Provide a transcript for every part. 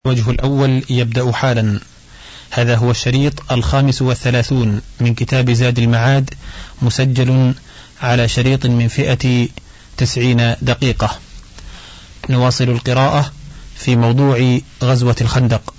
الوجه الأول يبدأ حالا. هذا هو الشريط 35 من كتاب زاد المعاد، مسجل على شريط من فئة 90 دقيقة. نواصل القراءة في موضوع غزوة الخندق.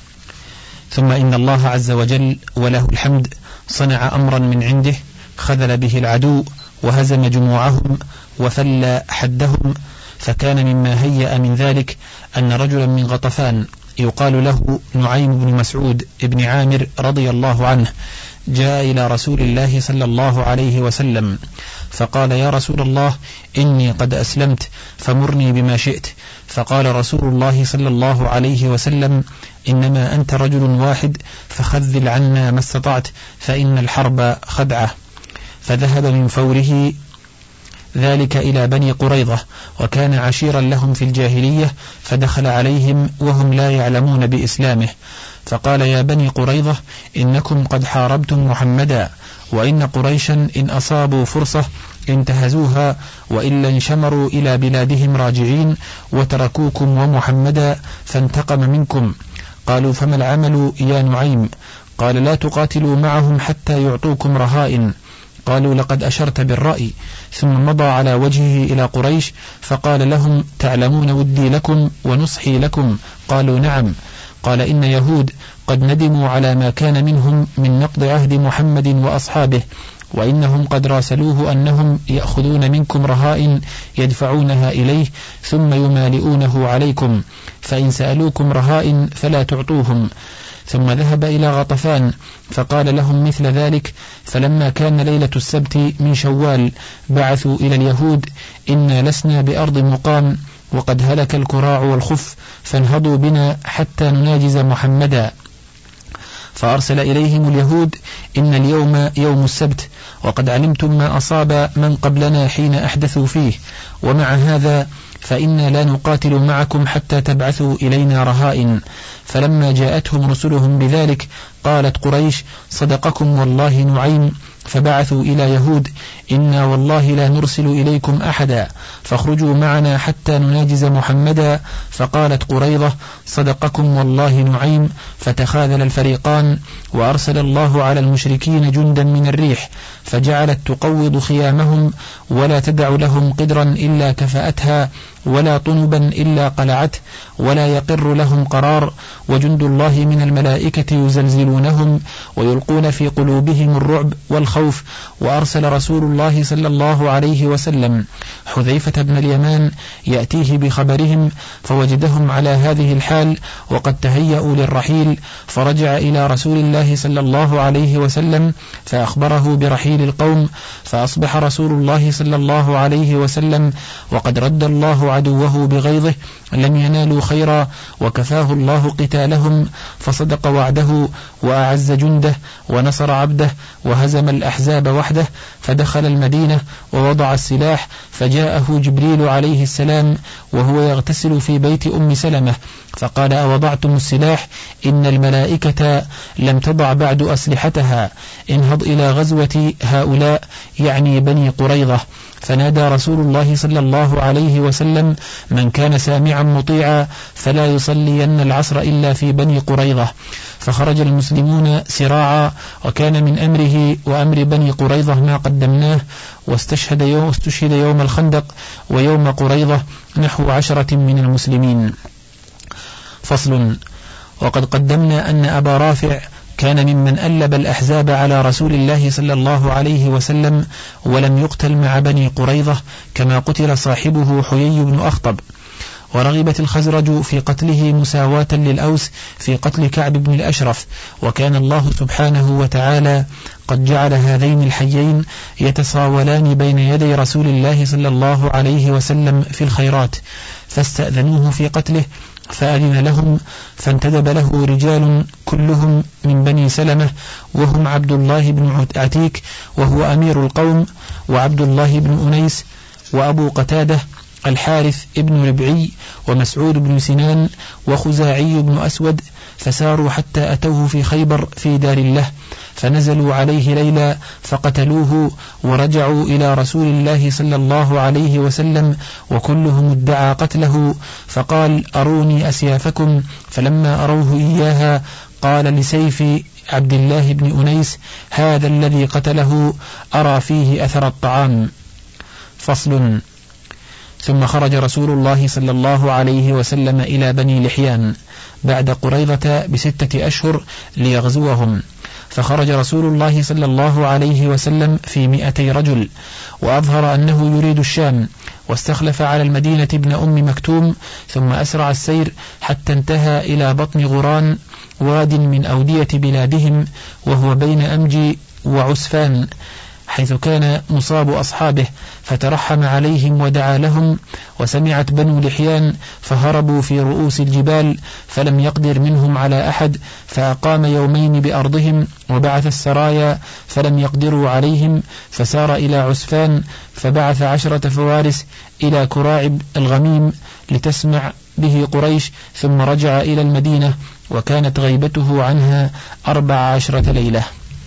ثم إن الله عز وجل وله الحمد صنع أمرا من عنده خذل به العدو وهزم جموعهم وفل حدهم. فكان مما هيأ من ذلك أن رجلا من غطفان يقال له نعيم بن مسعود بن عامر رضي الله عنه جاء إلى رسول الله صلى الله عليه وسلم فقال: يا رسول الله، إني قد أسلمت فمرني بما شئت. فقال رسول الله صلى الله عليه وسلم: إنما أنت رجل واحد فخذل عنا ما استطعت، فإن الحرب خدعة. فذهب من فوره ذلك إلى بني قريظة، وكان عشيرا لهم في الجاهلية، فدخل عليهم وهم لا يعلمون بإسلامه، فقال: يا بني قريظة، إنكم قد حاربتم محمدا، وإن قريشا إن أصابوا فرصة انتهزوها، وإلا انشمروا إلى بلادهم راجعين وتركوكم ومحمدا فانتقم منكم. قالوا: فما العمل يا نعيم؟ قال: لا تقاتلوا معهم حتى يعطوكم رهائن. قالوا: لقد أشرت بالرأي. ثم مضى على وجهه إلى قريش فقال لهم: تعلمون ودي لكم ونصحي لكم؟ قالوا: نعم. قال: إن يهود قد ندموا على ما كان منهم من نقض عهد محمد وأصحابه، وإنهم قد راسلوه أنهم يأخذون منكم رهائن يدفعونها إليه ثم يمالئونه عليكم، فإن سألوكم رهائن فلا تعطوهم. ثم ذهب إلى غطفان فقال لهم مثل ذلك. فلما كان ليلة السبت من شوال بعثوا إلى اليهود: إنا لسنا بأرض مقام، وقد هلك الكراع والخف، فانهضوا بنا حتى نناجز محمدا. فأرسل إليهم اليهود: إن اليوم يوم السبت، وقد علمتم ما أصاب من قبلنا حين أحدثوا فيه، ومع هذا فإنا لا نقاتل معكم حتى تبعثوا إلينا رهائن. فلما جاءتهم رسلهم بذلك قالت قريش: صدقكم والله نعيم. فبعثوا إلى يهود: إنا والله لا نرسل إليكم أحدا، فاخرجوا معنا حتى نناجز محمدا. فقالت قريظة: صدقكم والله نعيم. فتخاذل الفريقان، وأرسل الله على المشركين جندا من الريح، فجعلت تقوض خيامهم، ولا تدع لهم قدرا إلا كفأتها، ولا طنبا إلا قلعته، ولا يقر لهم قرار. وجند الله من الملائكة يزلزلونهم ويلقون في قلوبهم الرعب والخوف. وأرسل رسول الله صلى الله عليه وسلم حذيفة بن اليمان يأتيه بخبرهم، فوجدهم على هذه الحال وقد تهيأوا للرحيل، فرجع إلى رسول الله صلى الله عليه وسلم فأخبره برحيل القوم. فأصبح رسول الله صلى الله عليه وسلم وقد رد الله عدوه بغيظه، لم ينالوا خيرا، وكفاه الله قتالهم، فصدق وعده وأعز جنده ونصر عبده وهزم الأحزاب وحده. فدخل المدينة ووضع السلاح، فجاءه جبريل عليه السلام وهو يغتسل في بيت أم سلمة، فقال: أوضعتم السلاح؟ إن الملائكة لم تضع بعد أسلحتها، انهض إلى غزوة هؤلاء، يعني بني قريظة. فنادى رسول الله صلى الله عليه وسلم: من كان سامعا مطيعا فلا يصلين العصر إلا في بني قريظة. فخرج المسلمون سراعا، وكان من أمره وأمر بني قريظة ما قدمناه. واستشهد يوم الخندق ويوم قريظة نحو 10 من المسلمين. فصل. وقد قدمنا أن أبا رافع كان ممن ألب الأحزاب على رسول الله صلى الله عليه وسلم، ولم يقتل مع بني قريظة كما قتل صاحبه حيي بن أخطب. ورغبت الخزرج في قتله مساواة للأوس في قتل كعب بن الأشرف، وكان الله سبحانه وتعالى قد جعل هذين الحيين يتصاولان بين يدي رسول الله صلى الله عليه وسلم في الخيرات، فاستأذنوه في قتله فأذن لهم، فانتدب له رجال كلهم من بني سلمة، وهم عبد الله بن عتيك وهو أمير القوم، وعبد الله بن أنيس، وأبو قتادة، الحارث ابن ربعي، ومسعود بن سنان، وخزاعي بن أسود. فساروا حتى أتوه في خيبر في دار الله، فنزلوا عليه ليلا فقتلوه، ورجعوا إلى رسول الله صلى الله عليه وسلم وكلهم ادعى قتله، فقال: أروني أسيافكم. فلما أروه إياها قال لسيف عبد الله بن أنيس: هذا الذي قتله أرى فيه أثر الطعام. فصل. ثم خرج رسول الله صلى الله عليه وسلم إلى بني لحيان بعد قريظة ب6 أشهر ليغزوهم، فخرج رسول الله صلى الله عليه وسلم في 200 رجل، وأظهر أنه يريد الشام، واستخلف على المدينة ابن أم مكتوم، ثم أسرع السير حتى انتهى إلى بطن غران، واد من أودية بلادهم، وهو بين أمجي وعسفان، حيث كان مصاب أصحابه، فترحم عليهم ودعا لهم. وسمعت بنو لحيان فهربوا في رؤوس الجبال، فلم يقدر منهم على أحد، فأقام يومين بأرضهم، وبعث السرايا فلم يقدروا عليهم، فسار إلى عسفان، فبعث 10 فوارس إلى كراعب الغميم لتسمع به قريش، ثم رجع إلى المدينة، وكانت غيبته عنها 14 ليلة.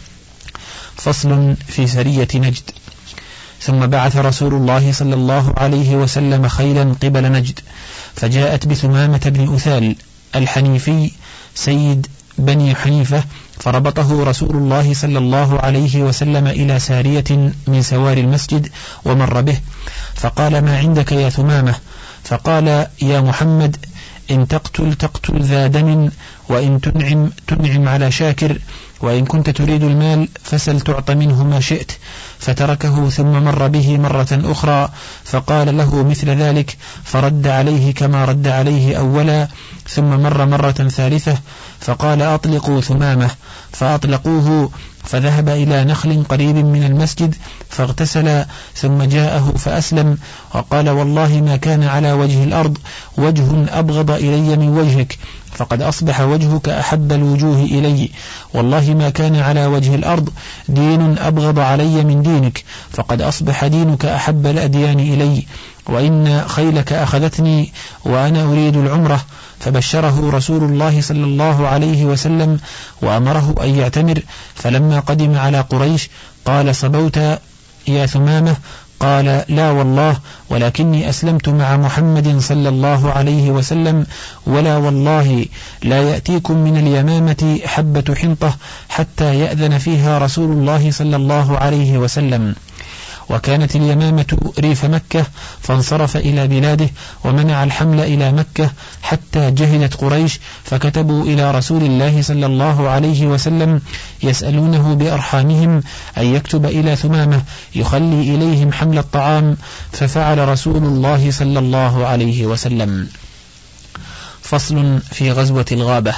فصل في سرية نجد. ثم بعث رسول الله صلى الله عليه وسلم خيلا قبل نجد، فجاءت بثمامة بن أثال الحنيفي سيد بني حنيفة، فربطه رسول الله صلى الله عليه وسلم إلى سارية من سوار المسجد ومر به، فقال: ما عندك يا ثمامة؟ فقال: يا محمد، إن تقتل ذا دم، وإن تنعم على شاكر، وإن كنت تريد المال فسل تعط منه ما شئت. فتركه ثم مر به مرة أخرى فقال له مثل ذلك، فرد عليه كما رد عليه أولا، ثم مر مرة ثالثة فقال: أطلقوا ثمامة، فأطلقوه، فذهب إلى نخل قريب من المسجد فاغتسل، ثم جاءه فأسلم، وقال: والله ما كان على وجه الأرض وجه أبغض إلي من وجهك، فقد أصبح وجهك أحب الوجوه إلي، والله ما كان على وجه الأرض دين أبغض علي من دينك، فقد أصبح دينك أحب الأديان إلي، وإن خيلك أخذتني وأنا أريد العمرة. فبشره رسول الله صلى الله عليه وسلم وأمره أن يعتمر. فلما قدم على قريش قال: صبوت يا ثمامة؟ قال: لا والله، ولكني أسلمت مع محمد صلى الله عليه وسلم، ولا والله لا يأتيكم من اليمامة حبة حنطة حتى يأذن فيها رسول الله صلى الله عليه وسلم. وكانت اليمامة ريف مكة، فانصرف إلى بلاده ومنع الحمل إلى مكة حتى جهلت قريش، فكتبوا إلى رسول الله صلى الله عليه وسلم يسألونه بأرحامهم أن يكتب إلى ثمامة يخلي إليهم حمل الطعام، ففعل رسول الله صلى الله عليه وسلم. فصل في غزوة الغابة.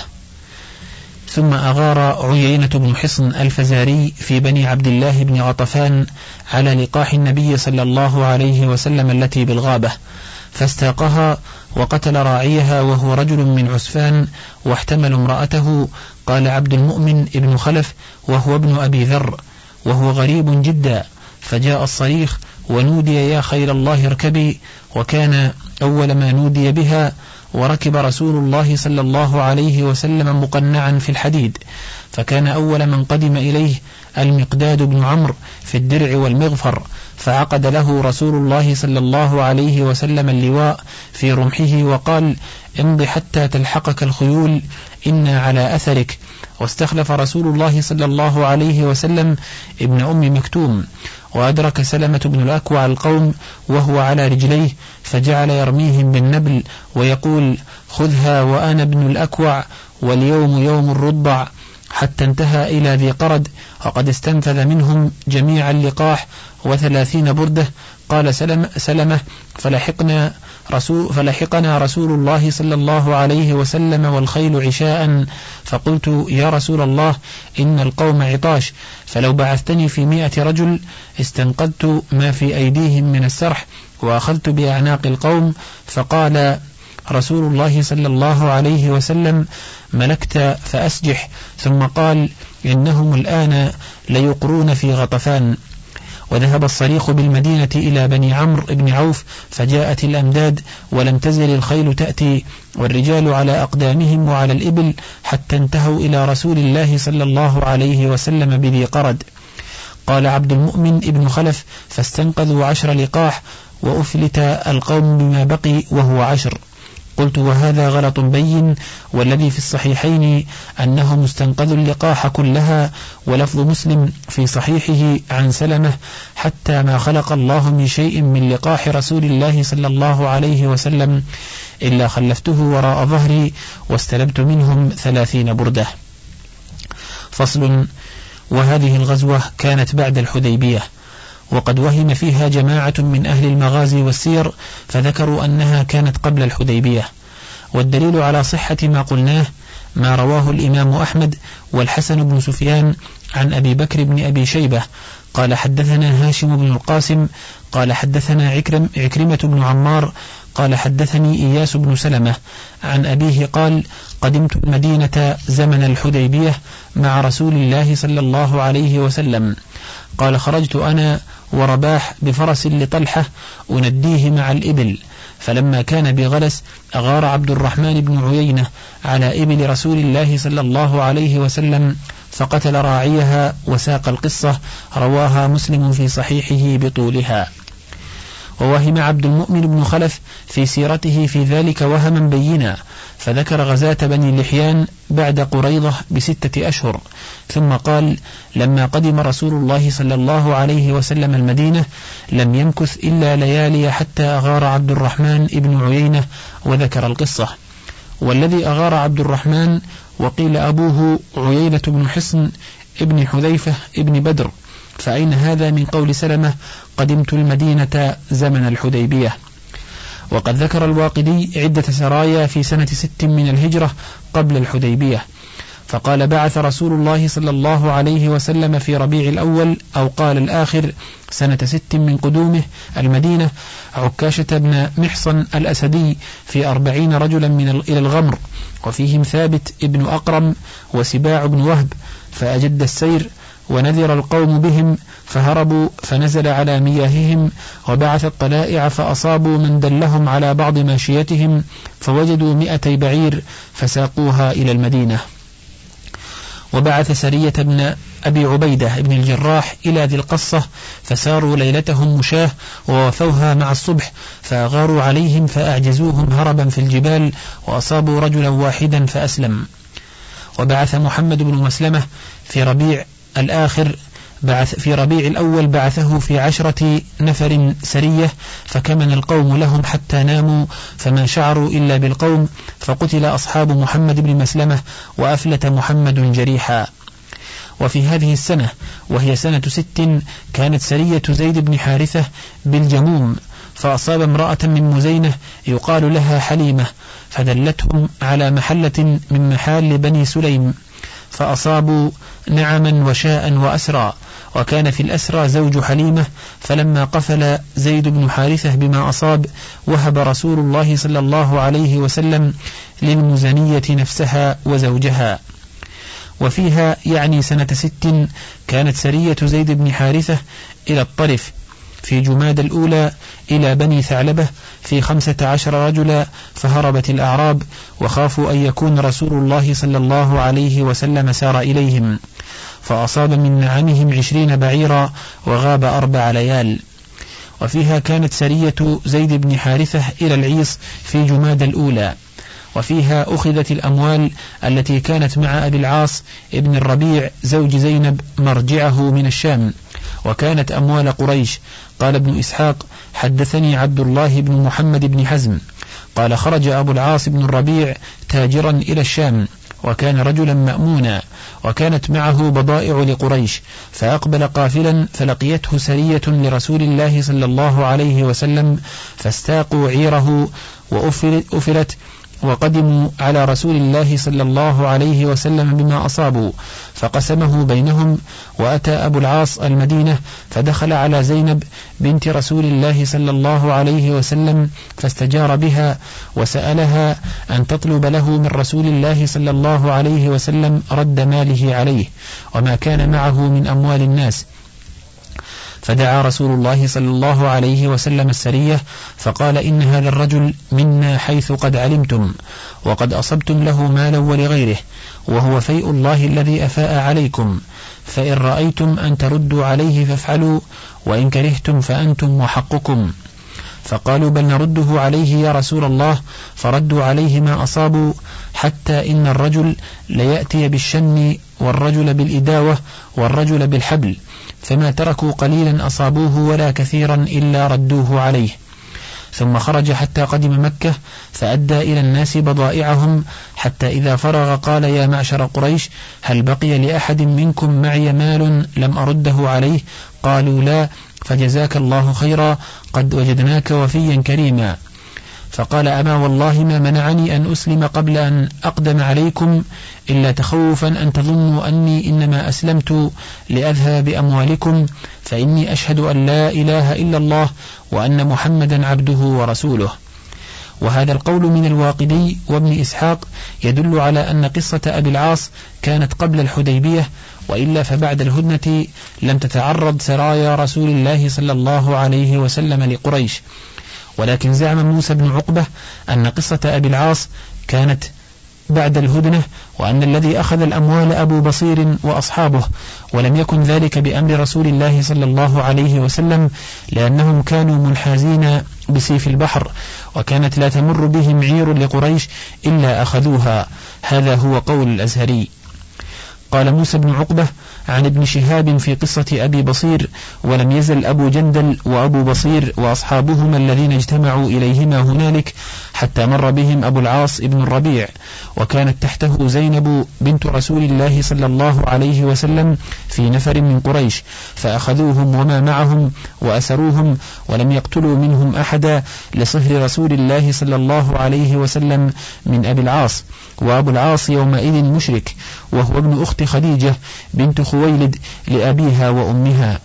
ثم أغار عيينة بن حصن الفزاري في بني عبد الله بن غطفان على لقاح النبي صلى الله عليه وسلم التي بالغابة، فاستاقها وقتل راعيها وهو رجل من عسفان، واحتمل امرأته. قال عبد المؤمن ابن خلف وهو ابن أبي ذر وهو غريب جدا، فجاء الصريخ ونودي: يا خير الله اركبي، وكان أول ما نودي بها. وركب رسول الله صلى الله عليه وسلم مقنعا في الحديد، فكان أول من قدم إليه المقداد بن عمرو في الدرع والمغفر، فعقد له رسول الله صلى الله عليه وسلم اللواء في رمحه وقال: امض حتى تلحقك الخيول، إنا على أثرك. واستخلف رسول الله صلى الله عليه وسلم ابن أم مكتوم، وأدرك سلمة بن الأكوع القوم وهو على رجليه، فجعل يرميهم بالنبل ويقول: خذها وأنا ابن الأكوع، واليوم يوم الرضع، حتى انتهى إلى ذي قرد، وقد استنفذ منهم جميع اللقاح 30 بردة. قال سلمة: فلحقنا رسول الله صلى الله عليه وسلم والخيل عشاء، فقلت: يا رسول الله، إن القوم عطاش، فلو بعثتني في 100 رجل استنقذت ما في أيديهم من السرح وأخذت بأعناق القوم. فقال رسول الله صلى الله عليه وسلم: ملكت فأسجح. ثم قال: إنهم الآن ليقرون في غطفان. وذهب الصريخ بالمدينة إلى بني عمرو بن عوف، فجاءت الأمداد ولم تزل الخيل تأتي والرجال على أقدامهم وعلى الإبل حتى انتهوا إلى رسول الله صلى الله عليه وسلم بذي قرد. قال عبد المؤمن ابن خلف: فاستنقذوا 10 لقاح وأفلت القوم بما بقي وهو 10. قلت: وهذا غلط بين، والذي في الصحيحين أنهم استنقذوا اللقاح كلها، ولفظ مسلم في صحيحه عن سلمة: حتى ما خلق الله من شيء من لقاح رسول الله صلى الله عليه وسلم إلا خلفته وراء ظهري واستلبت منهم 30 بردة. فصل. وهذه الغزوة كانت بعد الحديبية، وقد وهم فيها جماعة من أهل المغازي والسير فذكروا أنها كانت قبل الحديبية، والدليل على صحة ما قلناه ما رواه الإمام أحمد والحسن بن سفيان عن أبي بكر بن أبي شيبة قال: حدثنا هاشم بن القاسم قال: حدثنا عكرمة بن عمار قال: حدثني إياس بن سلمة عن أبيه قال: قدمت المدينة زمن الحديبية مع رسول الله صلى الله عليه وسلم. قال: خرجت أنا ورباح بفرس لطلحة أنديه مع الإبل، فلما كان بغلس أغار عبد الرحمن بن عيينة على إبل رسول الله صلى الله عليه وسلم فقتل راعيها وساق القصة، رواها مسلم في صحيحه بطولها. ووهم عبد المؤمن بن خلف في سيرته في ذلك وهما بينا، فذكر غزاة بني لحيان بعد قريضة ب6 أشهر، ثم قال: لما قدم رسول الله صلى الله عليه وسلم المدينة لم يمكث إلا ليالي حتى أغار عبد الرحمن بن عيينة، وذكر القصة. والذي أغار عبد الرحمن وقيل أبوه عيينة بن حصن ابن حذيفة ابن بدر، فأين هذا من قول سلمة: قدمت المدينة زمن الحديبية؟ وقد ذكر الواقدي عدة سرايا في سنة 6 من الهجرة قبل الحديبية، فقال: بعث رسول الله صلى الله عليه وسلم في ربيع الأول أو قال الآخر سنة 6 من قدومه المدينة عكاشة بن محصن الأسدي في 40 رجلا إلى الغمر، وفيهم ثابت ابن أقرم وسباع بن وهب، فأجد السير ونذر القوم بهم فهربوا، فنزل على مياههم وبعث الطلائع فأصابوا من دلهم على بعض ماشيتهم، فوجدوا 200 بعير فساقوها إلى المدينة. وبعث سرية بن أبي عبيدة بن الجراح إلى ذي القصة، فساروا ليلتهم مشاه ووفوها مع الصبح، فأغاروا عليهم فأعجزوهم هربا في الجبال، وأصابوا رجلا واحدا فأسلم. وبعث محمد بن مسلمة في ربيع الأول بعثه في 10 نفر سرية، فكمن القوم لهم حتى ناموا فما شعروا إلا بالقوم، فقتل أصحاب محمد بن مسلمة وأفلت محمد جريحا. وفي هذه السنة وهي سنة 6 كانت سرية زيد بن حارثة بالجموم، فأصاب امرأة من مزينة يقال لها حليمة، فدلتهم على محلة من محال بني سليم، فأصابوا نعما وشاء وأسرى، وكان في الأسرى زوج حليمة، فلما قفل زيد بن حارثة بما أصاب وهب رسول الله صلى الله عليه وسلم للمزنية نفسها وزوجها. وفيها يعني سنة 6 كانت سرية زيد بن حارثة إلى الطرف في جماد الأولى إلى بني ثعلبة في 15 رجلا، فهربت الأعراب وخافوا أن يكون رسول الله صلى الله عليه وسلم سار إليهم، فأصاب من نعمهم 20 بعيرا وغاب 4 ليال. وفيها كانت سرية زيد بن حارثة إلى العيص في جماد الأولى، وفيها أخذت الأموال التي كانت مع أبي العاص ابن الربيع زوج زينب مرجعه من الشام، وكانت أموال قريش. قال ابن إسحاق: حدثني عبد الله بن محمد بن حزم قال: خرج أبو العاص بن الربيع تاجرا إلى الشام، وكان رجلا مأمونا، وكانت معه بضائع لقريش، فأقبل قافلا فلقيته سرية لرسول الله صلى الله عليه وسلم، فاستاقوا عيره وأفلت، وقدموا على رسول الله صلى الله عليه وسلم بما أصابوا، فقسمه بينهم. وأتى أبو العاص المدينة فدخل على زينب بنت رسول الله صلى الله عليه وسلم، فاستجار بها وسألها أن تطلب له من رسول الله صلى الله عليه وسلم رد ماله عليه وما كان معه من أموال الناس، فدعا رسول الله صلى الله عليه وسلم السرية فقال: إن هذا الرجل منا حيث قد علمتم، وقد أصبتم له مالا ولغيره، وهو فيء الله الذي أفاء عليكم، فإن رأيتم أن تردوا عليه فافعلوا، وإن كرهتم فأنتم وحقكم. فقالوا: بل نرده عليه يا رسول الله. فردوا عليه ما أصابوا، حتى إن الرجل ليأتي بالشن، والرجل بالإداوة، والرجل بالحبل، فما تركوا قليلا أصابوه ولا كثيرا إلا ردوه عليه. ثم خرج حتى قدم مكة، فأدى إلى الناس بضائعهم، حتى إذا فرغ قال: يا معشر قريش، هل بقي لأحد منكم معي مال لم أرده عليه؟ قالوا: لا. فجزاك الله خيرا، قد وجدناك وفيا كريما. فقال: أما والله ما منعني أن أسلم قبل أن أقدم عليكم إلا تخوفا أن تظنوا أني إنما أسلمت لأذهب بأموالكم، فإني أشهد أن لا إله إلا الله وأن محمدا عبده ورسوله. وهذا القول من الواقدي وابن إسحاق يدل على أن قصة أبي العاص كانت قبل الحديبية، وإلا فبعد الهدنة لم تتعرض سرايا رسول الله صلى الله عليه وسلم لقريش. ولكن زعم موسى بن عقبة أن قصة أبي العاص كانت بعد الهدنة، وأن الذي أخذ الأموال أبو بصير وأصحابه، ولم يكن ذلك بأمر رسول الله صلى الله عليه وسلم، لأنهم كانوا منحازين بسيف البحر، وكانت لا تمر بهم عير لقريش إلا أخذوها. هذا هو قول الأزهري. قال موسى بن عقبة عن ابن شهاب في قصة أبي بصير: ولم يزل أبو جندل وأبو بصير وأصحابهما الذين اجتمعوا إليهما هنالك حتى مر بهم أبو العاص ابن الربيع، وكانت تحته زينب بنت رسول الله صلى الله عليه وسلم في نفر من قريش، فأخذوهم وما معهم وأسروهم، ولم يقتلوا منهم أحدا لصهر رسول الله صلى الله عليه وسلم من أبي العاص. وأبو العاص يومئذ مشرك، وهو ابن أخت خديجة بنت خويلد لأبيها وأمها.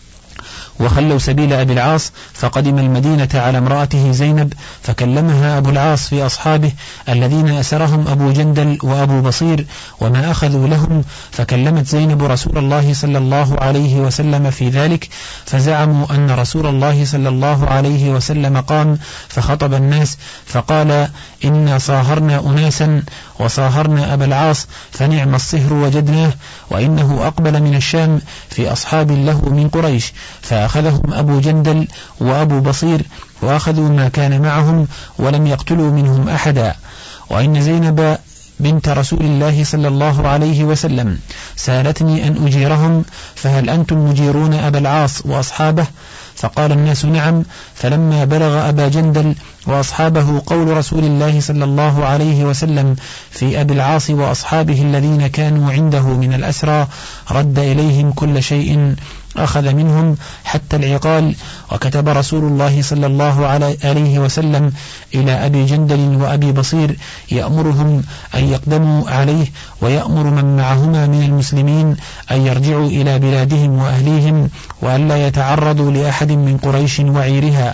وخلوا سبيل أبي العاص، فقدم المدينة على امرأته زينب، فكلمها أبو العاص في أصحابه الذين أسرهم أبو جندل وأبو بصير وما أخذوا لهم، فكلمت زينب رسول الله صلى الله عليه وسلم في ذلك، فزعموا أن رسول الله صلى الله عليه وسلم قام فخطب الناس فقال: إنا صاهرنا أناسا وصاهرنا أبا العاص، فنعم الصهر وجدناه، وإنه أقبل من الشام في أصحاب له من قريش، فأخذهم أبو جندل وأبو بصير وأخذوا ما كان معهم ولم يقتلوا منهم أحدا. وإن زينب بنت رسول الله صلى الله عليه وسلم سألتني أن أجيرهم، فهل أنتم مجيرون أبا العاص وأصحابه؟ فقال الناس: نعم. فلما بلغ أبا جندل وأصحابه قول رسول الله صلى الله عليه وسلم في أبي العاص وأصحابه الذين كانوا عنده من الأسرى، رد إليهم كل شيء أخذ منهم حتى العقال. وكتب رسول الله صلى الله عليه وسلم إلى أبي جندل وأبي بصير يأمرهم أن يقدموا عليه، ويأمر من معهما من المسلمين أن يرجعوا إلى بلادهم وأهليهم، وأن لا يتعرضوا لأحد من قريش وعيرها.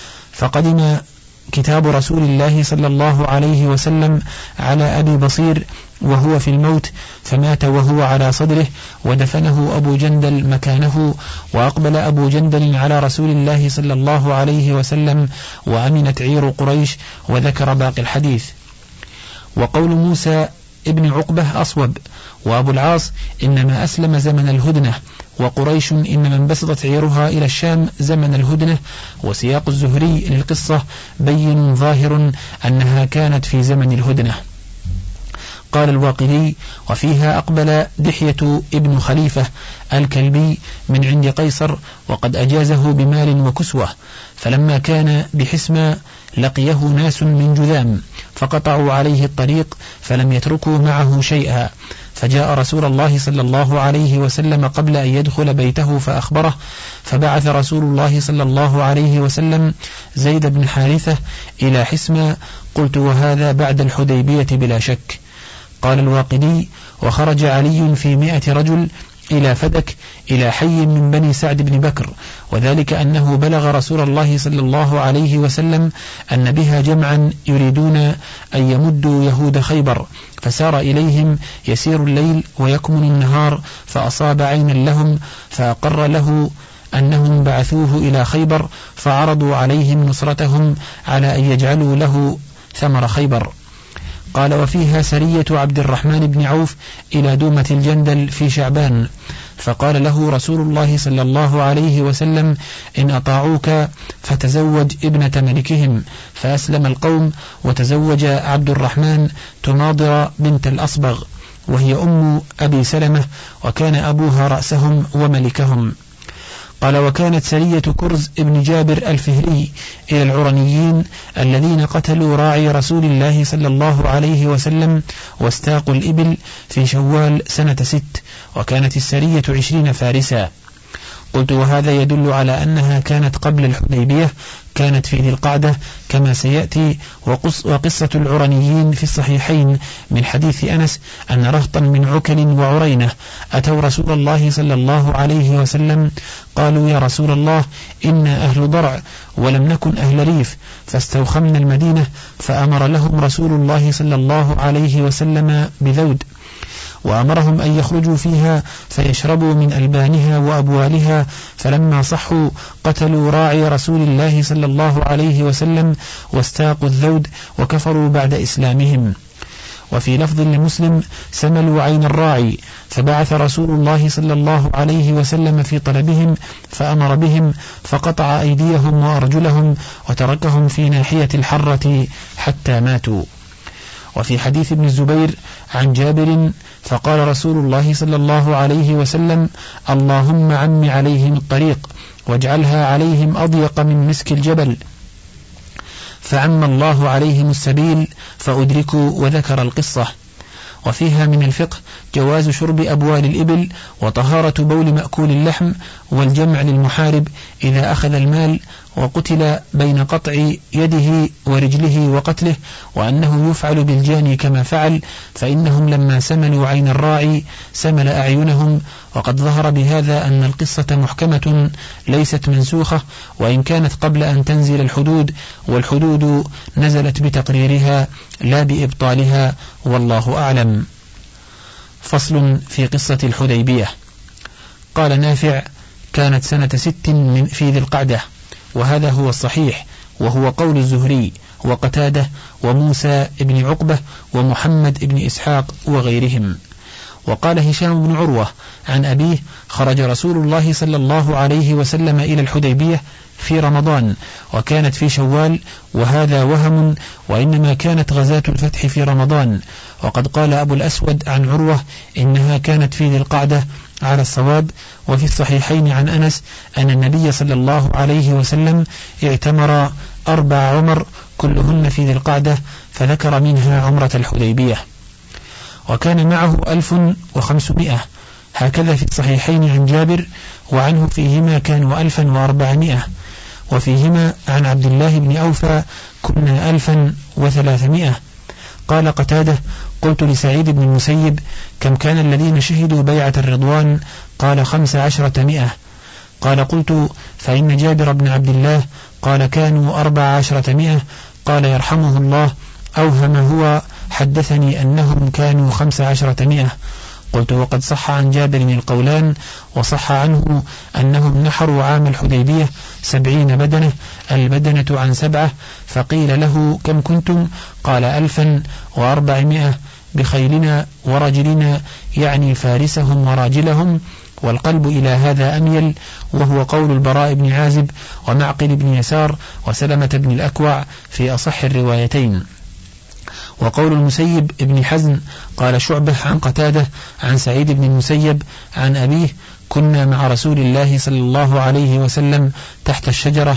فقدم كتاب رسول الله صلى الله عليه وسلم على أبي بصير وهو في الموت، فمات وهو على صدره، ودفنه أبو جندل مكانه، وأقبل أبو جندل على رسول الله صلى الله عليه وسلم، وأمنت عير قريش. وذكر باقي الحديث. وقول موسى ابن عقبة أصوب، وأبو العاص إنما أسلم زمن الهدنة، وقريش إنما انبسطت عيرها إلى الشام زمن الهدنة. وسياق الزهري للقصة بين ظاهر أنها كانت في زمن الهدنة. قال الواقدي: وفيها أقبل دحية ابن خليفة الكلبي من عند قيصر، وقد أجازه بمال وكسوة، فلما كان بحسمة لقيه ناس من جذام، فقطعوا عليه الطريق فلم يتركوا معه شيئا، فجاء رسول الله صلى الله عليه وسلم قبل أن يدخل بيته فأخبره، فبعث رسول الله صلى الله عليه وسلم زيد بن حارثة إلى حسمة. قلت: وهذا بعد الحديبية بلا شك. قال الواقدي: وخرج علي في 100 رجل إلى فدك إلى حي من بني سعد بن بكر، وذلك أنه بلغ رسول الله صلى الله عليه وسلم أن بها جمعا يريدون أن يمدوا يهود خيبر، فسار إليهم يسير الليل ويكمن النهار، فأصاب عينا لهم، فأقر له أنهم بعثوه إلى خيبر فعرضوا عليهم نصرتهم على أن يجعلوا له ثمر خيبر. قال: وفيها سرية عبد الرحمن بن عوف إلى دومة الجندل في شعبان، فقال له رسول الله صلى الله عليه وسلم: إن أطاعوك فتزوج ابنة ملكهم. فأسلم القوم، وتزوج عبد الرحمن تناضر بنت الأصبغ، وهي أم أبي سلمة، وكان أبوها رأسهم وملكهم. قال: وكانت سرية كرز ابن جابر الفهري إلى العرنيين الذين قتلوا راعي رسول الله صلى الله عليه وسلم واستاقوا الإبل في شوال سنة 6، وكانت السرية 20 فارسا. قلت: وهذا يدل على أنها كانت قبل الحديبية، كانت في ذي القعدة كما سيأتي. وقصة العرنيين في الصحيحين من حديث أنس أن رهطا من عكل وعرينة أتوا رسول الله صلى الله عليه وسلم قالوا: يا رسول الله، إنا أهل ضرع ولم نكن أهل ريف، فاستوخمنا المدينة، فأمر لهم رسول الله صلى الله عليه وسلم بذود، وأمرهم أن يخرجوا فيها فيشربوا من ألبانها وأبوالها، فلما صحوا قتلوا راعي رسول الله صلى الله عليه وسلم واستاقوا الذود وكفروا بعد إسلامهم. وفي لفظ لمسلم: سملوا عين الراعي، فبعث رسول الله صلى الله عليه وسلم في طلبهم فأمر بهم فقطع أيديهم وأرجلهم وتركهم في ناحية الحرة حتى ماتوا. وفي حديث ابن الزبير عن جابر: فقال رسول الله صلى الله عليه وسلم: اللهم عم عليهم الطريق واجعلها عليهم أضيق من مسك الجبل، فعم الله عليهم السبيل فأدركوا، وذكر القصة. وفيها من الفقه جواز شرب أبوال الإبل، وطهارة بول مأكول اللحم، والجمع للمحارب إذا أخذ المال وقتل بين قطع يده ورجله وقتله، وأنه يفعل بالجاني كما فعل، فإنهم لما سملوا عين الراعي سمل أعينهم. وقد ظهر بهذا أن القصة محكمة ليست منسوخة، وإن كانت قبل أن تنزل الحدود، والحدود نزلت بتقريرها لا بإبطالها، والله أعلم. فصل في قصة الحديبية. قال نافع: كانت سنة 6 في ذي القعدة، وهذا هو الصحيح، وهو قول الزهري وقتادة وموسى بن عقبة ومحمد بن إسحاق وغيرهم. وقال هشام بن عروة عن أبيه: خرج رسول الله صلى الله عليه وسلم إلى الحديبية في رمضان، وكانت في شوال، وهذا وهم، وإنما كانت غزاة الفتح في رمضان. وقد قال أبو الأسود عن عروة إنها كانت في ذي القعدة على الصواب. وفي الصحيحين عن أنس أن النبي صلى الله عليه وسلم اعتمر 4 عمر كلهن في ذي القعدة، فذكر منها عمرة الحديبية. وكان معه 1500، هكذا في الصحيحين عن جابر، وعنه فيهما كانوا 1400، وفيهما عن عبد الله بن أوفى كنا 1300. قال قتادة: قلت لسعيد بن المسيب: كم كان الذين شهدوا بيعة الرضوان؟ قال: 1500. قال: قلت: فإن جابر بن عبد الله قال: كانوا 1400. قال: يرحمه الله، أوهم هو، حدثني أنهم كانوا 1500. قلت: وقد صح عن جابر القولان، وصح عنه أنهم نحروا عام الحديبية 70 بدنة، البدنة عن 7. فقيل له: كم كنتم؟ قال: 1400 بخيلنا ورجلنا، يعني فارسهم وراجلهم. والقلب إلى هذا أميل، وهو قول البراء بن عازب ومعقل بن يسار وسلمة بن الأكوع في أصح الروايتين. وقول المسيب ابن حزم قال شعبة عن قتادة عن سعيد بن المسيب عن أبيه: كنا مع رسول الله صلى الله عليه وسلم تحت الشجرة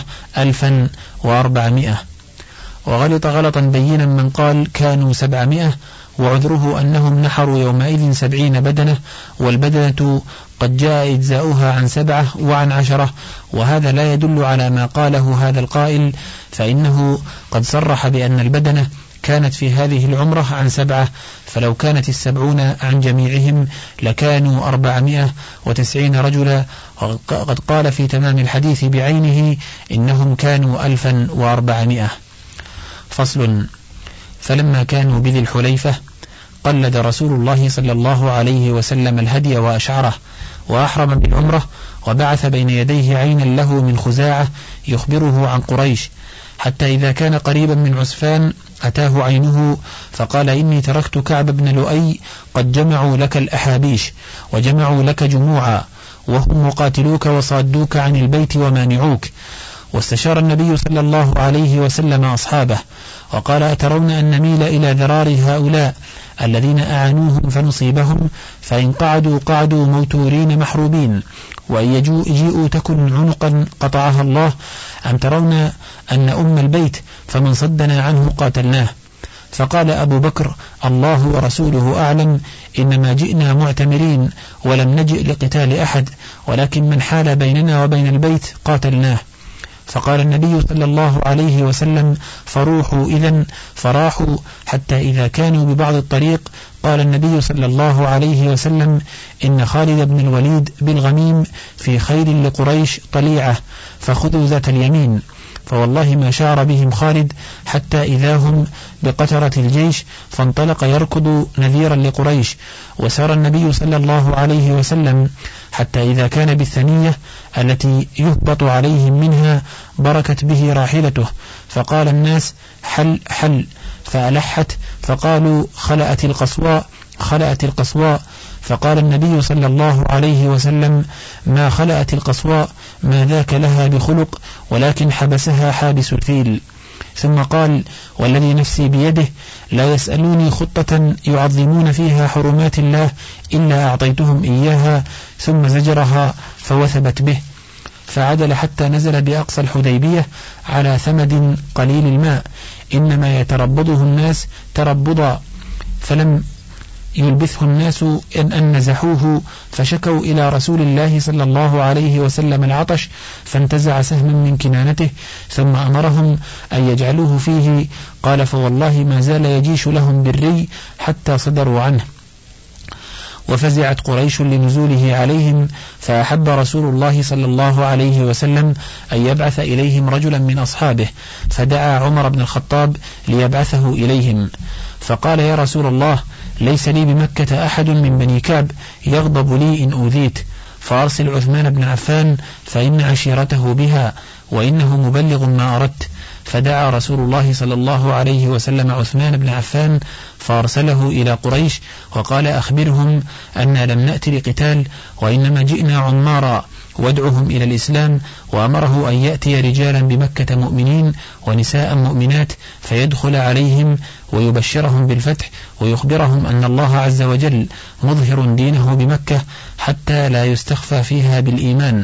1400. وغلط غلطا بينا من قال كانوا 700، وعذره أنهم نحروا يومئذ 70 بدنة، والبدنة قد جاء إجزاؤها عن 7 وعن 10، وهذا لا يدل على ما قاله هذا القائل، فإنه قد صرح بأن البدنة كانت في هذه العمرة عن 7، فلو كانت 70 عن جميعهم لكانوا 490 رجلا. وقد قال في تمام الحديث بعينه إنهم كانوا 1400. فصل. فلما كانوا بذي الحليفة قلد رسول الله صلى الله عليه وسلم الهدي وأشعره، وأحرم بالعمرة، وبعث بين يديه عينا له من خزاعة يخبره عن قريش، حتى إذا كان قريبا من عسفان أتاه عينه فقال: إني تركت كعب بن لؤي قد جمعوا لك الأحابيش وجمعوا لك جموعا، وهم مقاتلوك وصادوك عن البيت ومانعوك. واستشار النبي صلى الله عليه وسلم أصحابه وقال: أترون أن نميل إلى ذرار هؤلاء الذين أعانوهم فنصيبهم؟ فإن قعدوا قعدوا موتورين محروبين، وإن يجيئوا تكن عنقا قطعها الله، أم ترون أن أم البيت فمن صدنا عنه قاتلناه؟ فقال أبو بكر: الله ورسوله أعلم، إنما جئنا معتمرين ولم نجئ لقتال أحد، ولكن من حال بيننا وبين البيت قاتلناه. فقال النبي صلى الله عليه وسلم: فروحوا إذن. فراحوا حتى إذا كانوا ببعض الطريق قال النبي صلى الله عليه وسلم: إن خالد بن الوليد بالغميم في خيل لقريش طليعة، فخذوا ذات اليمين. فوالله ما شار بهم خالد حتى إذا هم بقترة الجيش، فانطلق يركض نذيرا لقريش. وسار النبي صلى الله عليه وسلم حتى إذا كان بالثنية التي يهبط عليهم منها بركت به راحلته، فقال الناس: حل حل، فألحت، فقالوا: خلأت القصواء خلأت القصواء. فقال النبي صلى الله عليه وسلم: ما خلأت القصواء، ما ذاك لها بخلق، ولكن حبسها حابس الفيل. ثم قال: والذي نفسي بيده لا يسألوني خطة يعظمون فيها حرمات الله إلا أعطيتهم إياها. ثم زجرها فوثبت به، فعدل حتى نزل بأقصى الحديبية على ثمد قليل الماء، إنما يتربضه الناس تربضا، فلم يلبثه الناس أن نزحوه، فشكوا إلى رسول الله صلى الله عليه وسلم العطش، فانتزع سهما من كنانته، ثم أمرهم أن يجعلوه فيه. قال: فوالله ما زال يجيش لهم بالري حتى صدروا عنه. وفزعت قريش لنزوله عليهم، فأحب رسول الله صلى الله عليه وسلم أن يبعث إليهم رجلا من أصحابه، فدعا عمر بن الخطاب ليبعثه إليهم، فقال: يا رسول الله، ليس لي بمكة أحد من بني كعب يغضب لي إن أوذيت، فأرسل عثمان بن عفان فإن عشيرته بها، وإنه مبلغ ما أردت. فدعا رسول الله صلى الله عليه وسلم عثمان بن عفان فأرسله إلى قريش وقال: أخبرهم أن لم نأتي لقتال، وإنما جئنا عمارا، وادعهم إلى الإسلام. وأمره أن يأتي رجالا بمكة مؤمنين ونساء مؤمنات فيدخل عليهم ويبشرهم بالفتح، ويخبرهم أن الله عز وجل مظهر دينه بمكة حتى لا يستخفى فيها بالإيمان.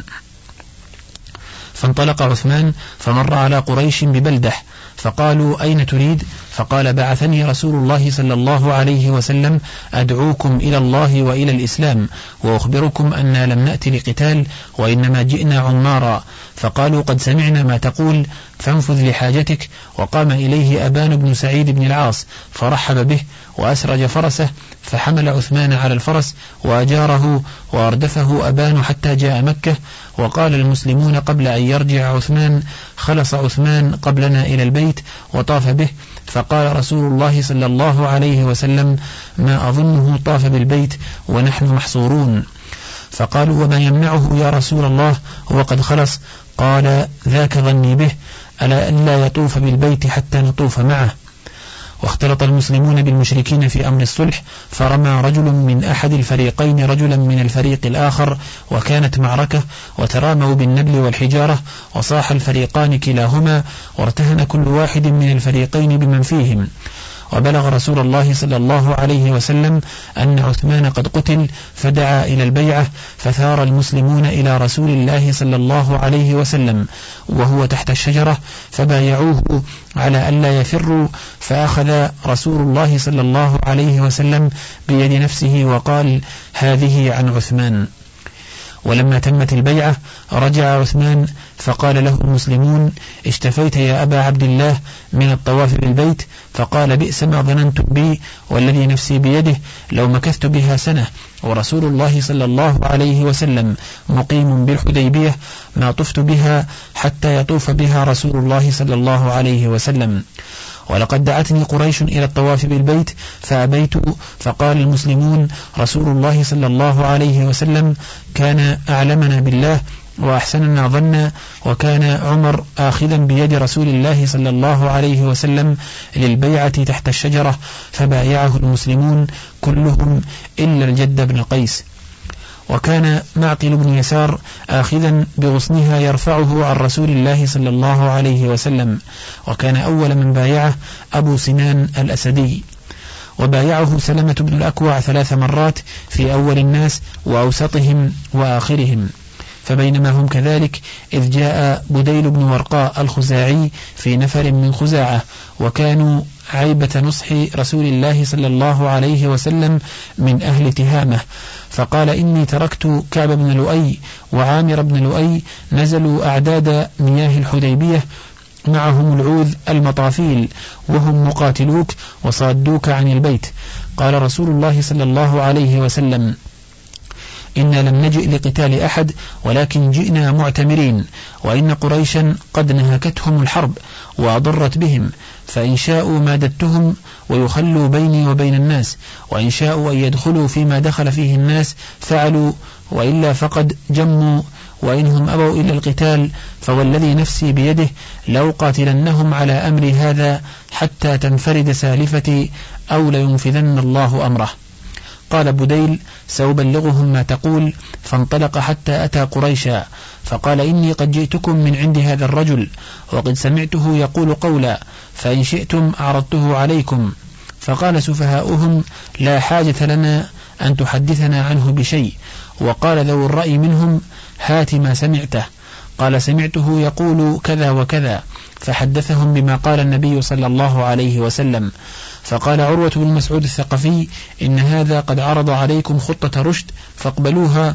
فانطلق عثمان فمر على قريش ببلدح، فقالوا: أين تريد؟ فقال: بعثني رسول الله صلى الله عليه وسلم أدعوكم إلى الله وإلى الإسلام، وأخبركم أننا لم نأتي لقتال، وإنما جئنا عمارا. فقالوا: قد سمعنا ما تقول، فانفذ لحاجتك. وقام إليه أبان بن سعيد بن العاص فرحب به وأسرج فرسه، فحمل عثمان على الفرس وأجاره، وأردفه أبان حتى جاء مكة. وقال المسلمون قبل أن يرجع عثمان: خلص عثمان قبلنا إلى البيت وطاف به. فقال رسول الله صلى الله عليه وسلم: ما أظنه طاف بالبيت ونحن محصورون. فقالوا: وما يمنعه يا رسول الله، هو قد خلص؟ قال: ذاك ظني به، ألا أن لا يطوف بالبيت حتى نطوف معه. واختلط المسلمون بالمشركين في أمر الصلح، فرمى رجل من أحد الفريقين رجلا من الفريق الآخر، وكانت معركة، وتراموا بالنبل والحجارة، وصاح الفريقان كلاهما، وارتهن كل واحد من الفريقين بمن فيهم. وبلغ رسول الله صلى الله عليه وسلم أن عثمان قد قتل، فدعا إلى البيعة، فثار المسلمون إلى رسول الله صلى الله عليه وسلم وهو تحت الشجرة، فبايعوه على ألا يفروا. فأخذ رسول الله صلى الله عليه وسلم بيد نفسه وقال: هذه عن عثمان. ولما تمت البيعة رجع عثمان، فقال له المسلمون: اشتفيت يا أبا عبد الله من الطواف بالبيت؟ فقال: بئس ما ظننت بي، والذي نفسي بيده لو مكثت بها سنة ورسول الله صلى الله عليه وسلم مقيم بالحديبية ما طفت بها حتى يطوف بها رسول الله صلى الله عليه وسلم. ولقد دعتني قريش إلى الطواف بالبيت فأبيت، فقال المسلمون: رسول الله صلى الله عليه وسلم كان أعلمنا بالله وأحسننا ظنا، وكان عمر آخذا بيد رسول الله صلى الله عليه وسلم للبيعة تحت الشجرة، فبايعه المسلمون كلهم إلا الجد بن قيس. وكان معقل بن يسار آخذا بغصنها يرفعه عن رسول الله صلى الله عليه وسلم، وكان أول من بايعه أبو سنان الأسدي. وبايعه سلمة بن الأكوع 3 مرات في أول الناس وأوسطهم وآخرهم. فبينما هم كذلك إذ جاء بديل بن ورقاء الخزاعي في نفر من خزاعة، وكانوا عيبة نصح رسول الله صلى الله عليه وسلم من أهل تهامة، فقال: إني تركت كعب بن لؤي وعامر بن لؤي نزلوا أعداد مياه الحديبية معهم العوذ المطافيل، وهم مقاتلوك وصادوك عن البيت. قال رسول الله صلى الله عليه وسلم: إنا لم نجئ لقتال أحد، ولكن جئنا معتمرين، وإن قريشا قد نهكتهم الحرب وأضرت بهم، فإن شاءوا مادتهم ويخلوا بيني وبين الناس، وإن شاءوا أن يدخلوا فيما دخل فيه الناس فعلوا، وإلا فقد جموا، وإنهم أبوا إلى القتال فوالذي نفسي بيده لو قاتلنهم على أمر هذا حتى تنفرد سالفتي، أو لينفذن الله أمره. قال بديل: سأبلغهم ما تقول. فانطلق حتى أتى قريشا، فقال: إني قد جئتكم من عند هذا الرجل، وقد سمعته يقول قولا، فإن شئتم عرضته عليكم. فقال سفهاؤهم: لا حاجة لنا أن تحدثنا عنه بشيء. وقال ذو الرأي منهم: هات ما سمعته. قال: سمعته يقول كذا وكذا، فحدثهم بما قال النبي صلى الله عليه وسلم. فقال عروة بن مسعود الثقفي: إن هذا قد عرض عليكم خطة رشد فاقبلوها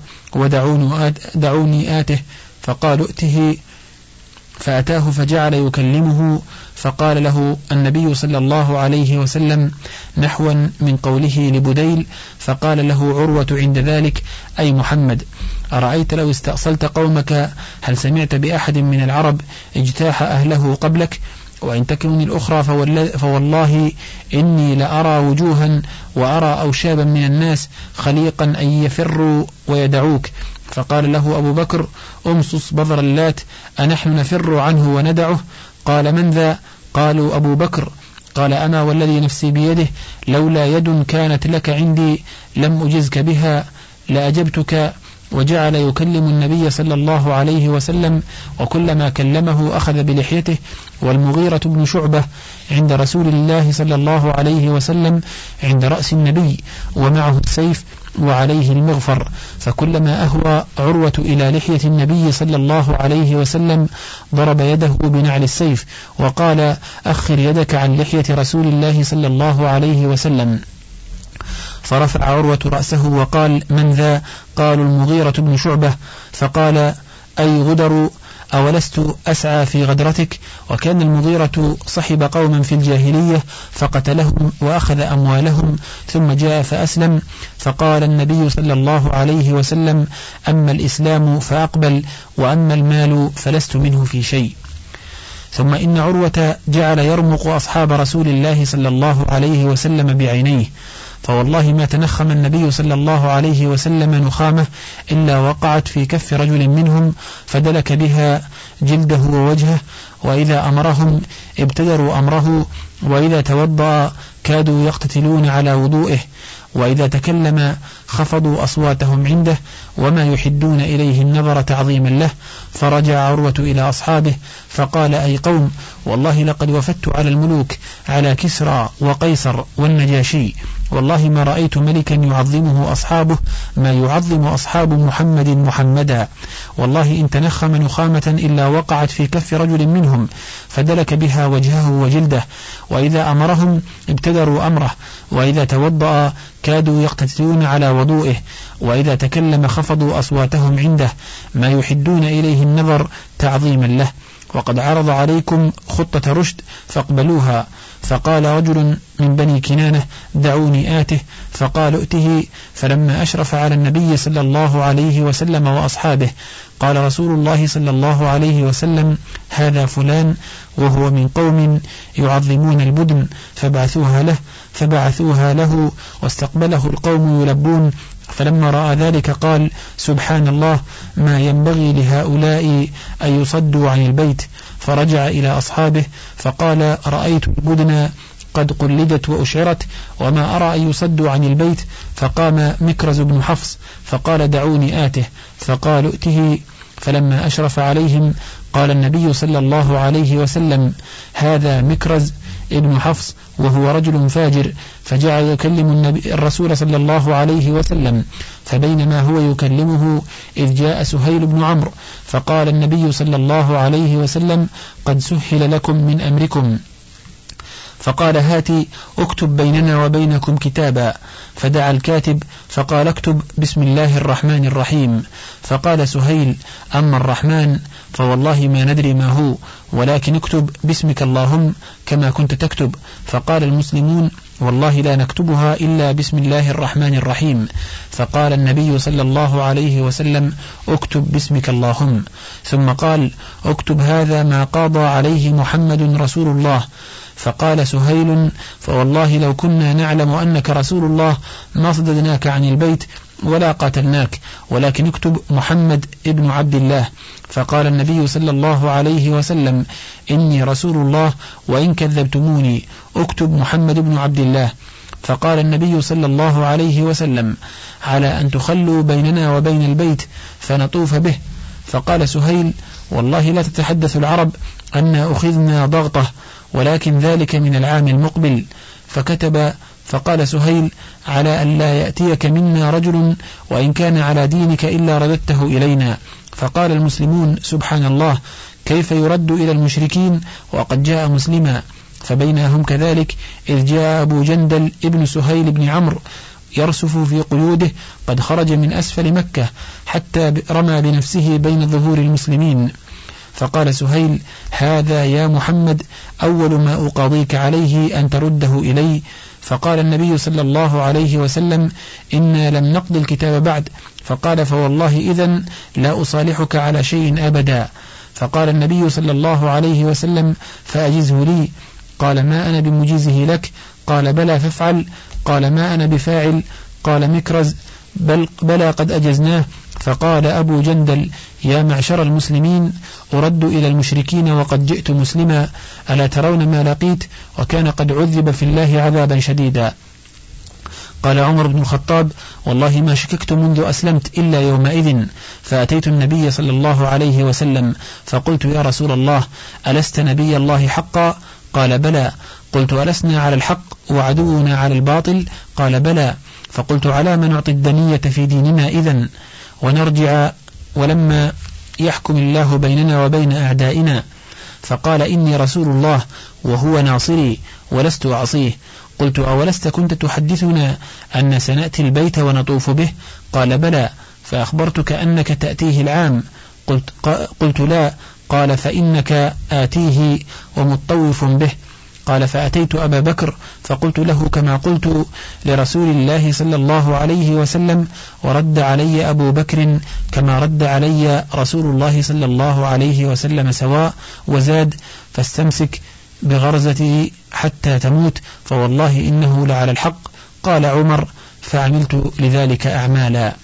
ودعوني آته. فقالوا: ائته. فأتاه فجعل يكلمه، فقال له النبي صلى الله عليه وسلم نحوا من قوله لبديل. فقال له عروة عند ذلك: أي محمد، أرأيت لو استأصلت قومك هل سمعت بأحد من العرب اجتاح أهله قبلك؟ وإن تكن الأخرى فوالله إني لأرى وجوها وأرى أوشابا من الناس خليقا أن يفروا ويدعوك. فقال له أبو بكر: أمصص بذر اللات، أنحن نفر عنه وندعه؟ قال: من ذا؟ قالوا: أبو بكر. قال: أنا والذي نفسي بيده لولا يد كانت لك عندي لم أجزك بها لأجبتك. وجعل يكلم النبي صلى الله عليه وسلم، وكلما كلمه أخذ بلحيته. والمغيرة بن شعبة عند رسول الله صلى الله عليه وسلم عند رأس النبي، ومعه السيف وعليه المغفر، فكلما أهوى عروة إلى لحية النبي صلى الله عليه وسلم ضرب يده بنعل السيف وقال: أخر يدك عن لحية رسول الله صلى الله عليه وسلم. فرفع عروة رأسه وقال: من ذا؟ قالوا: المغيرة بن شعبة. فقال: أي غدر، أولست أسعى في غدرتك؟ وكان المغيرة صحب قوما في الجاهلية فقتلهم وأخذ أموالهم، ثم جاء فأسلم. فقال النبي صلى الله عليه وسلم: أما الإسلام فأقبل، وأما المال فلست منه في شيء. ثم إن عروة جعل يرمق أصحاب رسول الله صلى الله عليه وسلم بعينيه، فوالله ما تنخم النبي صلى الله عليه وسلم نخامة إلا وقعت في كف رجل منهم فدلك بها جلده ووجهه، وإذا أمرهم ابتدروا أمره، وإذا توضأ كادوا يقتتلون على وضوئه، وإذا تكلم خفضوا أصواتهم عنده، وما يحدون إليه النظر تعظيما له. فرجع عروة إلى أصحابه فقال: أي قوم، والله لقد وفدت على الملوك، على كسرى وقيصر والنجاشي، والله ما رأيت ملكا يعظمه أصحابه ما يعظم أصحاب محمد محمدا. والله إن تنخم نخامة إلا وقعت في كف رجل منهم فدلك بها وجهه وجلده، وإذا أمرهم ابتدروا أمره، وإذا توضأ كادوا يقتتلون على وضوئه، وإذا تكلم خفضوا أصواتهم عنده، ما يحدون إليه النظر تعظيما له. وقد عرض عليكم خطة رشد فاقبلوها. فقال رجل من بني كنانة: دعوني آته. فقال: ائته. فلما أشرف على النبي صلى الله عليه وسلم وأصحابه قال رسول الله صلى الله عليه وسلم: هذا فلان وهو من قوم يعظمون البدن فبعثوها له واستقبله القوم يلبون. فلما رأى ذلك قال سبحان الله ما ينبغي لهؤلاء أن يصدوا عن البيت. فرجع إلى أصحابه فقال رأيت البدن قد قلدت وأشعرت وما أرى أن يصدوا عن البيت. فقام مكرز بن حفص فقال دعوني آته. فقال ائته. فلما أشرف عليهم قال النبي صلى الله عليه وسلم هذا مكرز ابن حفص وهو رجل فاجر. فجعل يكلم الرسول صلى الله عليه وسلم. فبينما هو يكلمه إذ جاء سهيل بن عمرو فقال النبي صلى الله عليه وسلم قد سهل لكم من أمركم. فقال هاتي اكتب بيننا وبينكم كتابا. فدعا الكاتب فقال اكتب بسم الله الرحمن الرحيم. فقال سهيل أما الرحمن فوالله ما ندري ما هو ولكن اكتب باسمك اللهم كما كنت تكتب. فقال المسلمون والله لا نكتبها إلا بسم الله الرحمن الرحيم. فقال النبي صلى الله عليه وسلم اكتب باسمك اللهم. ثم قال اكتب هذا ما قاضى عليه محمد رسول الله. فقال سهيل فوالله لو كنا نعلم أنك رسول الله ما صددناك عن البيت ولا قاتلناك ولكن اكتب محمد ابن عبد الله. فقال النبي صلى الله عليه وسلم إني رسول الله وإن كذبتموني اكتب محمد ابن عبد الله. فقال النبي صلى الله عليه وسلم على أن تخلوا بيننا وبين البيت فنطوف به. فقال سهيل والله لا تتحدث العرب أن أخذنا ضغطه ولكن ذلك من العام المقبل. فكتب. فقال سهيل على أن لا يأتيك منا رجل وإن كان على دينك إلا رددته إلينا. فقال المسلمون سبحان الله كيف يرد إلى المشركين وقد جاء مسلما. فبينهم كذلك إذ جاء أبو جندل ابن سهيل بن عمرو يرسف في قيوده قد خرج من أسفل مكة حتى رمى بنفسه بين ظهور المسلمين. فقال سهيل هذا يا محمد أول ما أقاضيك عليه أن ترده إلي. فقال النبي صلى الله عليه وسلم إنا لم نقض الكتاب بعد. فقال فوالله إذن لا أصالحك على شيء أبدا. فقال النبي صلى الله عليه وسلم فأجزه لي. قال ما أنا بمجيزه لك. قال بلى فافعل. قال ما أنا بفاعل. قال مكرز بلى قد أجزناه. فقال أبو جندل يا معشر المسلمين أرد إلى المشركين وقد جئت مسلما ألا ترون ما لقيت وكان قد عذب في الله عذابا شديدا. قال عمر بن الخطاب والله ما شككت منذ أسلمت إلا يومئذ. فأتيت النبي صلى الله عليه وسلم فقلت يا رسول الله ألست نبي الله حقا؟ قال بلى. قلت ألسنا على الحق وعدونا على الباطل؟ قال بلى. فقلت على ما نعطي الدنية في ديننا إذن ونرجع ولما يحكم الله بيننا وبين أعدائنا؟ فقال إني رسول الله وهو ناصري ولست أعصيه. قلت أولست كنت تحدثنا أن سنأتي البيت ونطوف به؟ قال بلى. فأخبرتك أنك تأتيه العام؟ قلت لا. قال فإنك آتيه ومطوف به. قال فأتيت أبا بكر فقلت له كما قلت لرسول الله صلى الله عليه وسلم ورد علي أبو بكر كما رد علي رسول الله صلى الله عليه وسلم سواء وزاد فاستمسك بغرزته حتى تموت فوالله إنه لعلى الحق. قال عمر فعملت لذلك أعمالا.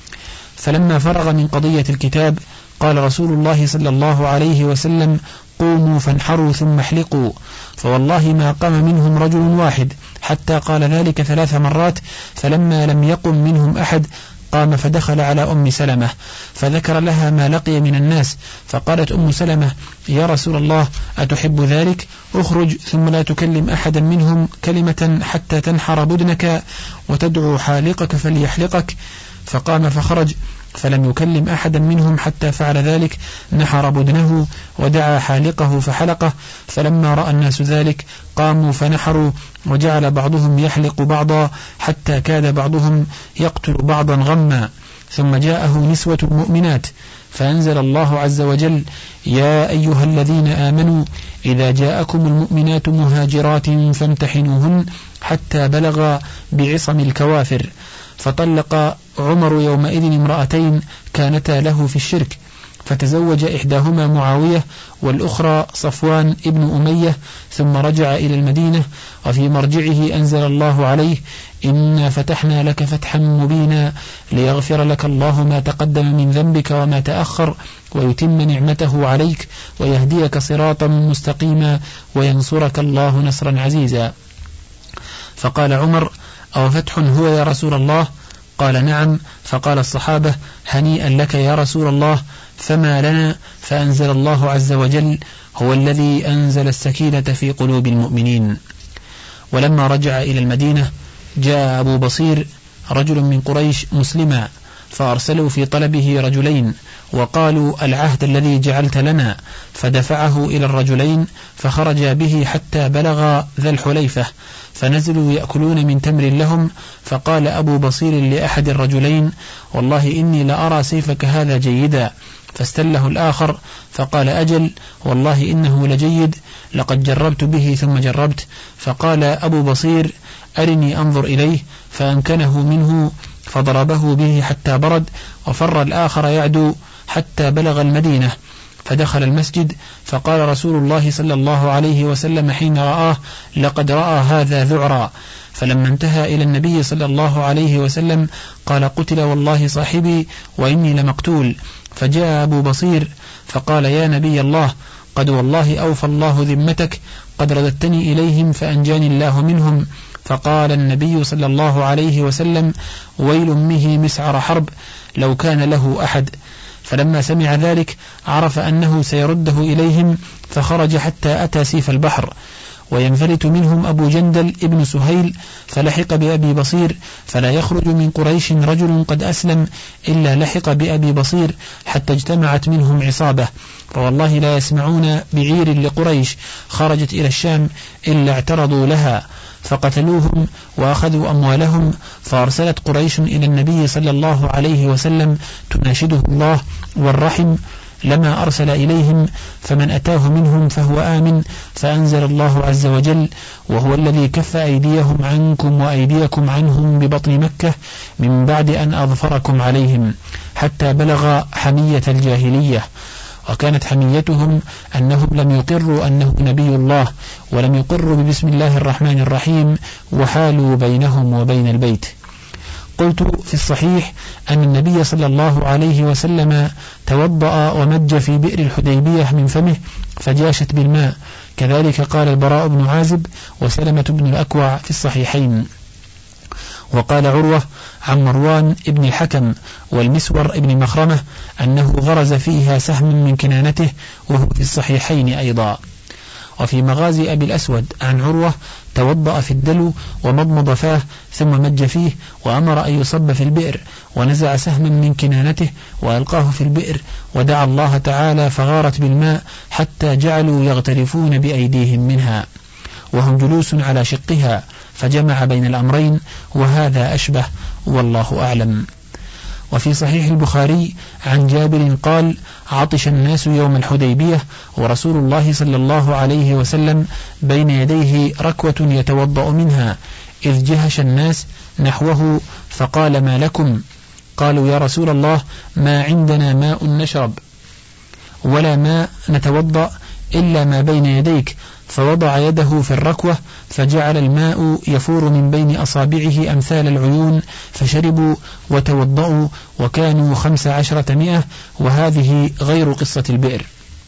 فلما فرغ من قضية الكتاب قال رسول الله صلى الله عليه وسلم قوموا فانحروا ثم احلقوا. فوالله ما قام منهم رجل واحد حتى قال ذلك 3 مرات. فلما لم يقم منهم أحد قام فدخل على أم سلمة فذكر لها ما لقي من الناس. فقالت أم سلمة يا رسول الله أتحب ذلك؟ اخرج ثم لا تكلم أحدا منهم كلمة حتى تنحر بدنك وتدعو حالقك فليحلقك. فقام فخرج فلم يكلم أحدا منهم حتى فعل ذلك. نحر بدنه ودعا حالقه فحلقه. فلما رأى الناس ذلك قاموا فنحروا وجعل بعضهم يحلق بعضا حتى كاد بعضهم يقتل بعضا غما. ثم جاءه نسوة مؤمنات فأنزل الله عز وجل يا أيها الذين آمنوا إذا جاءكم المؤمنات مهاجرات فامتحنوهن حتى بلغ بعصم الكوافر. فطلق عمر يومئذ امرأتين كانتا له في الشرك. فتزوج إحداهما معاوية والأخرى صفوان ابن أمية، ثم رجع إلى المدينة. وفي مرجعه أنزل الله عليه: إنا فتحنا لك فتحا مبينا ليغفر لك الله ما تقدم من ذنبك وما تأخر ويتم نعمته عليك ويهديك صراطا مستقيما وينصرك الله نصرا عزيزا. فقال عمر: أو فتح هو يا رسول الله؟ قال: نعم. فقال الصحابة: هنيئا لك يا رسول الله، فما لنا؟ فأنزل الله عز وجل: هو الذي أنزل السكينة في قلوب المؤمنين. ولما رجع إلى المدينة جاء أبو بصير رجل من قريش مسلما، فأرسلوا في طلبه رجلين وقالوا: العهد الذي جعلت لنا. فدفعه إلى الرجلين فخرجا به حتى بلغ ذا الحليفة، فنزلوا يأكلون من تمر لهم. فقال أبو بصير لأحد الرجلين: والله إني لأرى سيفك هذا جيدا. فاستله الآخر فقال: أجل والله إنه لجيد، لقد جربت به ثم جربت. فقال أبو بصير: أرني أنظر إليه. فأمكنه منه فضربه به حتى برد، وفر الآخر يعدو حتى بلغ المدينة. فدخل المسجد فقال رسول الله صلى الله عليه وسلم حين رآه: لقد رأى هذا ذعرا. فلما انتهى إلى النبي صلى الله عليه وسلم قال: قتل والله صاحبي وإني لمقتول. فجاء أبو بصير فقال: يا نبي الله، قد والله أوفى الله ذمتك، قد رددتني إليهم فأنجاني الله منهم. فقال النبي صلى الله عليه وسلم: ويل أمه مسعر حرب لو كان له أحد. فلما سمع ذلك عرف أنه سيرده إليهم، فخرج حتى أتى سيف البحر. وينفلت منهم أبو جندل ابن سهيل فلحق بأبي بصير، فلا يخرج من قريش رجل قد أسلم إلا لحق بأبي بصير حتى اجتمعت منهم عصابة، فوالله لا يسمعون بعير لقريش خرجت إلى الشام إلا اعترضوا لها فقتلوهم وأخذوا أموالهم. فأرسلت قريش إلى النبي صلى الله عليه وسلم تناشده الله والرحم، لما أرسل إليهم، فمن أتاه منهم فهو آمن. فأنزل الله عز وجل: وهو الذي كف أيديهم عنكم وأيديكم عنهم ببطن مكة من بعد أن أظفركم عليهم حتى بلغ حمية الجاهلية. وكانت حميتهم أنهم لم يقروا أنه نبي الله، ولم يقروا ببسم الله الرحمن الرحيم، وحالوا بينهم وبين البيت. قلت في الصحيح أن النبي صلى الله عليه وسلم توضأ ومج في بئر الحديبية من فمه فجاشت بالماء، كذلك قال البراء بن عازب وسلمة بن الأكوع في الصحيحين. وقال عروة عن مروان ابن الحكم والمسور ابن مخرمة أنه غرز فيها سهم من كنانته، وهو في الصحيحين أيضا. وفي مغازي أبي الأسود عن عروة: توضأ في الدلو ومضمض فاه ثم مج فيه، وأمر أن يصب في البئر، ونزع سهما من كنانته وألقاه في البئر، ودعا الله تعالى فغارت بالماء حتى جعلوا يغترفون بأيديهم منها وهم جلوس على شقها، فجمع بين الأمرين، وهذا أشبه والله أعلم. وفي صحيح البخاري عن جابر قال: عطش الناس يوم الحديبية ورسول الله صلى الله عليه وسلم بين يديه ركوة يتوضأ منها، إذ جهش الناس نحوه فقال: ما لكم؟ قالوا: يا رسول الله، ما عندنا ماء نشرب ولا ماء نتوضأ إلا ما بين يديك. فوضع يده في الركوة فجعل الماء يفور من بين أصابعه أمثال العيون، فشربوا وتوضأوا وكانوا 1500، وهذه غير قصة البئر.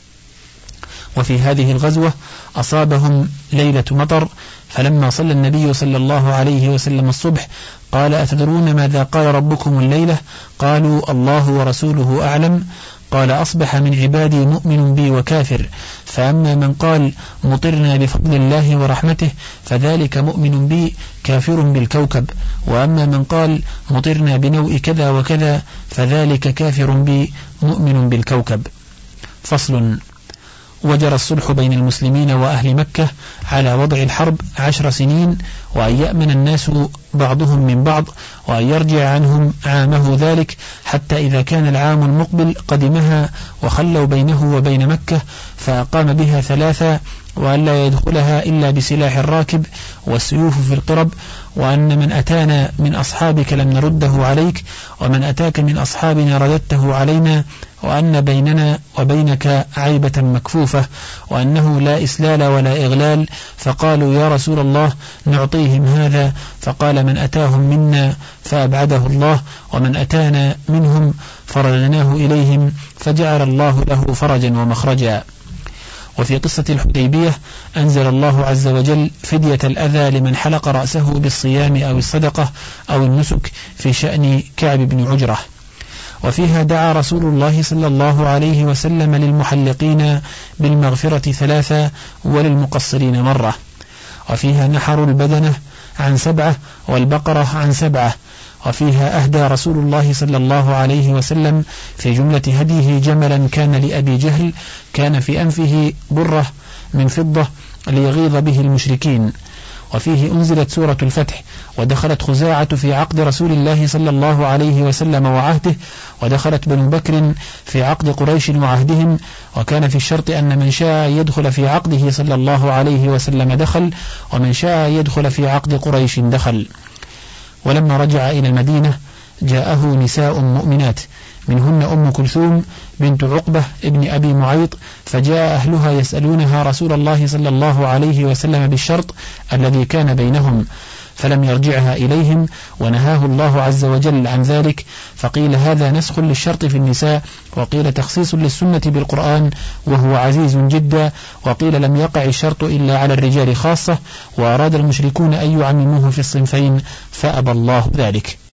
وفي هذه الغزوة أصابهم ليلة مطر، فلما صلى النبي صلى الله عليه وسلم الصبح قال: أتدرون ماذا قال ربكم الليلة؟ قالوا: الله ورسوله أعلم. قال: أصبح من عبادي مؤمن بي وكافر، فأما من قال مطرنا بفضل الله ورحمته فذلك مؤمن بي كافر بالكوكب، وأما من قال مطرنا بنوء كذا وكذا فذلك كافر بي مؤمن بالكوكب. فصل. وجرى الصلح بين المسلمين وأهل مكة على وضع الحرب 10 سنين، وأن يأمن الناس بعضهم من بعض، وأن يرجع عنهم عامه ذلك، حتى إذا كان العام المقبل قدمها وخلوا بينه وبين مكة، فأقام بها 3، وأن لا يدخلها إلا بسلاح الراكب والسيوف في القرب، وأن من أتانا من أصحابك لم نرده عليك، ومن أتاك من أصحابنا رددته علينا، وأن بيننا وبينك عيبة مكفوفة، وأنه لا إسلال ولا إغلال. فقالوا يا رسول الله نعطيهم هذا، فقال من أتاهم منا فأبعده الله، ومن أتانا منهم فرددناه إليهم، فجعل الله له فرجا ومخرجا. وفي قصة الحديبية أنزل الله عز وجل فدية الأذى لمن حلق رأسه بالصيام أو الصدقة أو النسك في شأن كعب بن عجرة. وفيها دعا رسول الله صلى الله عليه وسلم للمحلقين بالمغفرة 3 وللمقصرين مرة. وفيها نحر البدنة عن 7 والبقرة عن 7. وفيها أهدى رسول الله صلى الله عليه وسلم في جملة هديه جملا كان لأبي جهل، كان في أنفه برة من فضة ليغيظ به المشركين. وفيه أنزلت سورة الفتح، ودخلت خزاعة في عقد رسول الله صلى الله عليه وسلم وعهده، ودخلت بنو بكر في عقد قريش وعهدهم. وكان في الشرط أن من شاء يدخل في عقده صلى الله عليه وسلم دخل، ومن شاء يدخل في عقد قريش دخل. ولما رجع إلى المدينة جاءه نساء مؤمنات، منهن أم كلثوم بنت عقبة ابن أبي معيط، فجاء أهلها يسألونها رسول الله صلى الله عليه وسلم بالشرط الذي كان بينهم، فلم يرجعها إليهم، ونهاه الله عز وجل عن ذلك. فقيل هذا نسخ للشرط في النساء، وقيل تخصيص للسنة بالقرآن وهو عزيز جدا، وقيل لم يقع الشرط إلا على الرجال خاصة، وأراد المشركون أن يعمموه في الصنفين فأبى الله ذلك.